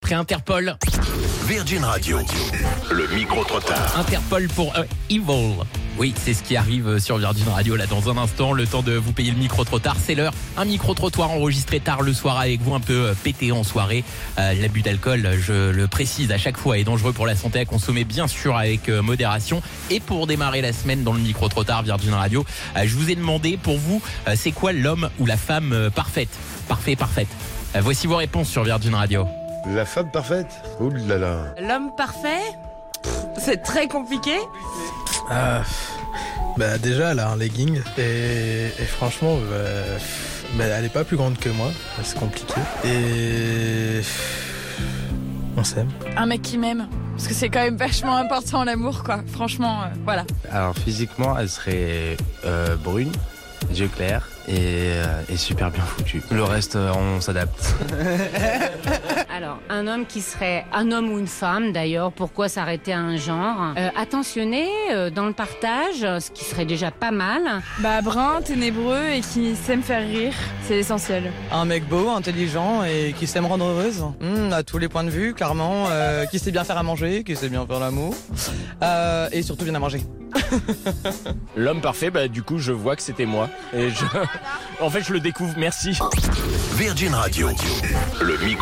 Pré-Interpol. Virgin Radio, le micro-trottoir. Interpol pour Evil. Oui, c'est ce qui arrive sur Virgin Radio là dans un instant. Le temps de vous payer le micro-trottoir, c'est l'heure. Un micro-trottoir enregistré tard le soir avec vous, un peu pété en soirée. L'abus d'alcool, je le précise à chaque fois, est dangereux pour la santé, à consommer bien sûr avec modération. Et pour démarrer la semaine dans le micro-trottoir Virgin Radio, je vous ai demandé pour vous, c'est quoi l'homme ou la femme parfaite? Parfaite. Voici vos réponses sur Virgin Radio. La femme parfaite? Ouh là là. L'homme parfait? C'est très compliqué. Déjà elle a un legging et franchement elle est pas plus grande que moi, c'est compliqué et on s'aime. Un mec qui m'aime. Parce que c'est quand même vachement important l'amour quoi. Franchement, voilà. Alors physiquement elle serait brune, yeux clairs et super bien foutue. Le reste on s'adapte. Alors, un homme qui serait un homme ou une femme d'ailleurs, pourquoi s'arrêter à un genre? Attentionné dans le partage, ce qui serait déjà pas mal. Brun, ténébreux et qui sait me faire rire, c'est essentiel. Un mec beau, intelligent et qui sait me rendre heureuse. À tous les points de vue, clairement. Qui sait bien faire à manger, qui sait bien faire l'amour. Et surtout bien à manger. L'homme parfait, du coup je vois que c'était moi. Et en fait je le découvre, merci. Virgin Radio, le micro